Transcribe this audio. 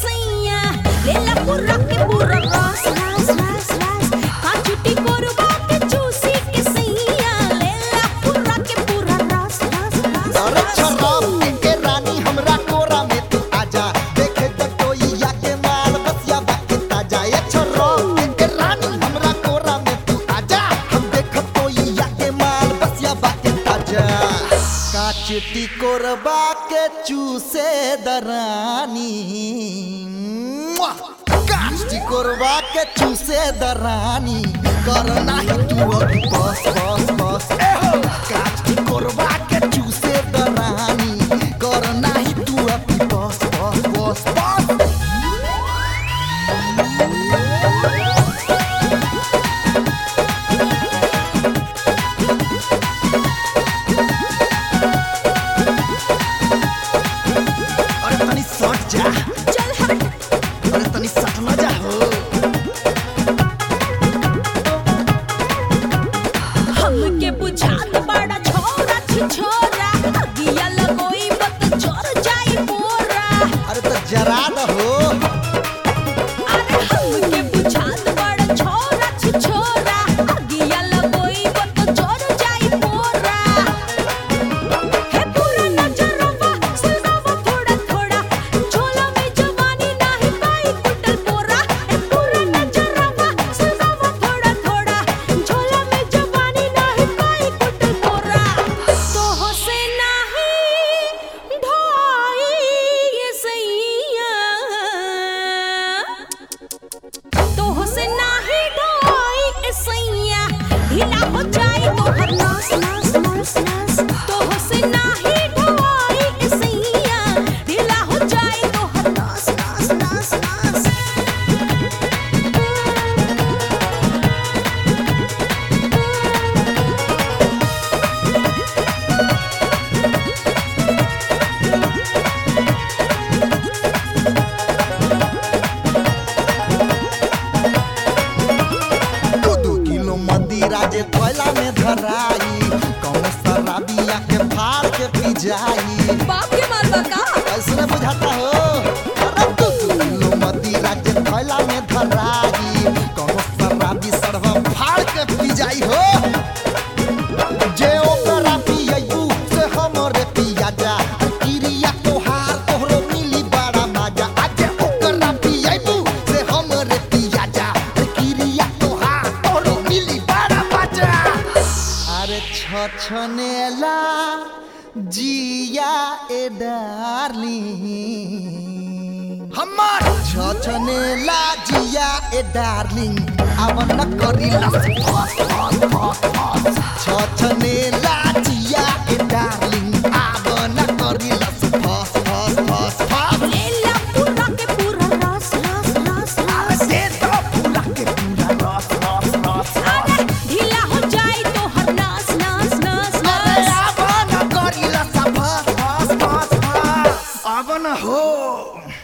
सैया लेला पूरा के पूरा रस रस रस रस काचुटी कोरबा के चूसी के सैया लेला पूरा के पूरा रस रस रस अरे शराब के रानी हमरा कोरा में तू आजा देखे तो टोइया के माल बसिया बाके ताजा ये शराब के रानी हमरा कोरा में तू आजा हम देख टोइया के माल बसिया बाके ताजा काचुटी कोरबा के चूसे दरानी काचुटी कोरबा के चूसे दरानी करना है तू अभी बस बस बस काचुटी कोरबा के चूसे दरानी करना ही तू अभी बस बस बस बस अरे तनी सट जा चल हट अरे तनी सट ना जा हो हमके बुझात बड़ा छोरा छिछोरा अगिया लगोई मत जोर जाई मोरा अरे तो जरा न हो अरे हमके बुझात बड़ा छोरा छिछोरा अगिया लगोई मत जोर जाई मोरा हे पूरा नजरवा सजावा थोड़ा थोड़ा झोला में जवानी नाही पाई टूटल पोरा हे पूरा नजरवा सजावा थोड़ा थोड़ा झोला में जवानी नाही पाई टूटल पोरा तो से नाही ढोई ये सैया तो से नाही ढोई ए सैया ढीला हो जाए तो हर नास नास नास नास तो से नाही ढोई ए सैया ढीला हो जाए तो हर नास नास नास नास दो किलो मदिरा जे थैला में धराई कौन शराबिया के फाड़ के पी जाई बाप के मारवा का ऐसे बुझाता हो अरे दो किलो मदिरा जे थैला में धराई कौन शराबी सड़वा फाड़ के पी जाई हो जे ओकरा पियऊ से हमरे पिया जा किरिया तोहार तोहरो मिली बड़ा मजा आज ओकरा पियऊ से हमरे पिया जा किरिया तोहार तोहरो मिली बड़ा मजा अरे छछनेला जिया ए डार्लिंग हमार छछनेला जिया ए डार्लिंग अब न करी लस फस फस फस फस छछनेला जिया ए डार्लिंग अब न करी लस फस फस फस फस लेला पूरा के पूरा रस रस रस रस दे दो पूरा के पूरा रस रस रस अरे ढीला हो जाए तो हर नास नास नास अरे नास अब न करी लस फस फस फस फस अब न हो